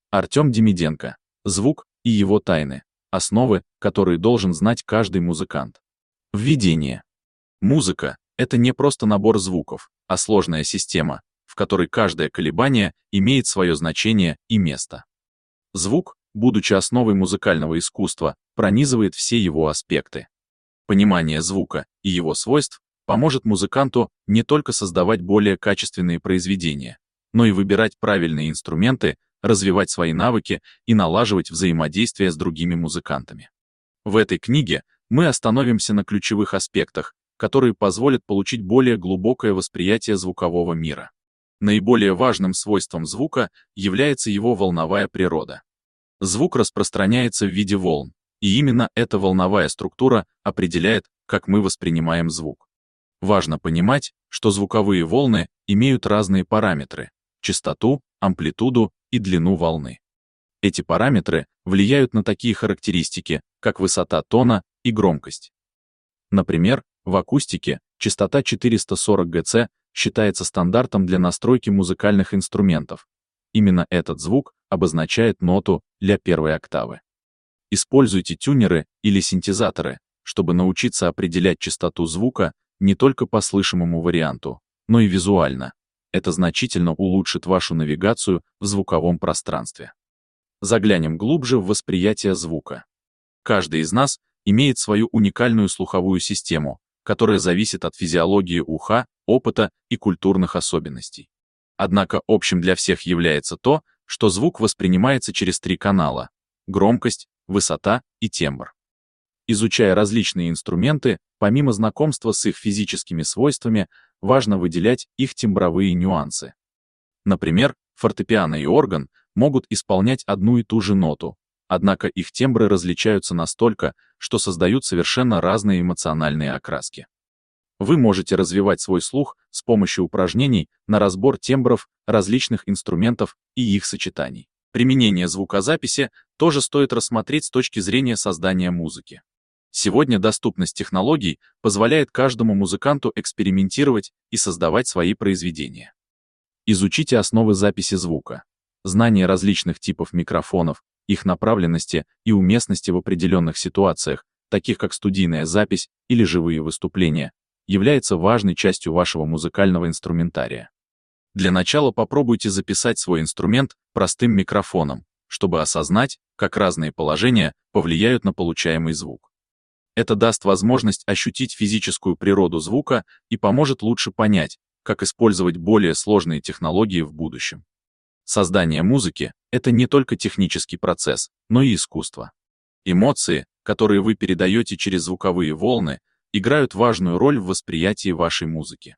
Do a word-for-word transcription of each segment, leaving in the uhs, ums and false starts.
Артем Демиденко. Звук и его тайны. Основы, которые должен знать каждый музыкант. Введение. Музыка — это не просто набор звуков, а сложная система, в которой каждое колебание имеет свое значение и место. Звук, будучи основой музыкального искусства, пронизывает все его аспекты. Понимание звука и его свойств поможет музыканту не только создавать более качественные произведения, но и выбирать правильные инструменты, развивать свои навыки и налаживать взаимодействие с другими музыкантами. В этой книге мы остановимся на ключевых аспектах, которые позволят получить более глубокое восприятие звукового мира. Наиболее важным свойством звука является его волновая природа. Звук распространяется в виде волн, и именно эта волновая структура определяет, как мы воспринимаем звук. Важно понимать, что звуковые волны имеют разные параметры — частоту, амплитуду и длину волны. Эти параметры влияют на такие характеристики, как высота тона и громкость. Например, в акустике частота четыреста сорок герц считается стандартом для настройки музыкальных инструментов. Именно этот звук обозначает ноту ля первой октавы. Используйте тюнеры или синтезаторы, чтобы научиться определять частоту звука не только по слышимому варианту, но и визуально. Это значительно улучшит вашу навигацию в звуковом пространстве. Заглянем глубже в восприятие звука. Каждый из нас имеет свою уникальную слуховую систему, которая зависит от физиологии уха, опыта и культурных особенностей. Однако общим для всех является то, что звук воспринимается через три канала — громкость, высота и тембр. Изучая различные инструменты, помимо знакомства с их физическими свойствами, важно выделять их тембровые нюансы. Например, фортепиано и орган могут исполнять одну и ту же ноту, однако их тембры различаются настолько, что создают совершенно разные эмоциональные окраски. Вы можете развивать свой слух с помощью упражнений на разбор тембров различных инструментов и их сочетаний. Применение звукозаписи тоже стоит рассмотреть с точки зрения создания музыки. Сегодня доступность технологий позволяет каждому музыканту экспериментировать и создавать свои произведения. Изучите основы записи звука. Знание различных типов микрофонов, их направленности и уместности в определенных ситуациях, таких как студийная запись или живые выступления, является важной частью вашего музыкального инструментария. Для начала попробуйте записать свой инструмент простым микрофоном, чтобы осознать, как разные положения повлияют на получаемый звук. Это даст возможность ощутить физическую природу звука и поможет лучше понять, как использовать более сложные технологии в будущем. Создание музыки — это не только технический процесс, но и искусство. Эмоции, которые вы передаете через звуковые волны, играют важную роль в восприятии вашей музыки.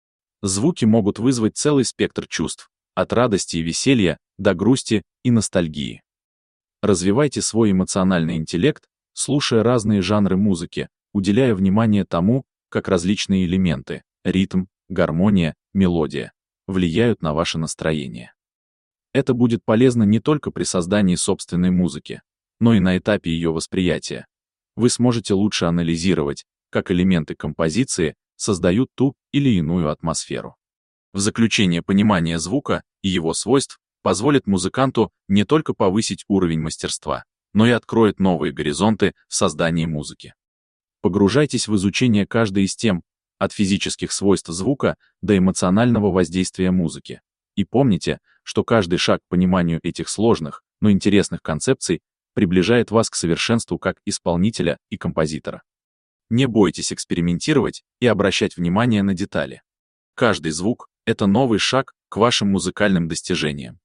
Звуки могут вызвать целый спектр чувств, от радости и веселья до грусти и ностальгии. Развивайте свой эмоциональный интеллект, слушая разные жанры музыки, уделяя внимание тому, как различные элементы — ритм, гармония, мелодия — влияют на ваше настроение. Это будет полезно не только при создании собственной музыки, но и на этапе ее восприятия. Вы сможете лучше анализировать, как элементы композиции создают ту или иную атмосферу. В заключение, понимание звука и его свойств позволит музыканту не только повысить уровень мастерства, но и откроет новые горизонты в создании музыки. Погружайтесь в изучение каждой из тем, от физических свойств звука до эмоционального воздействия музыки. И помните, что каждый шаг к пониманию этих сложных, но интересных концепций приближает вас к совершенству как исполнителя и композитора. Не бойтесь экспериментировать и обращать внимание на детали. Каждый звук — это новый шаг к вашим музыкальным достижениям.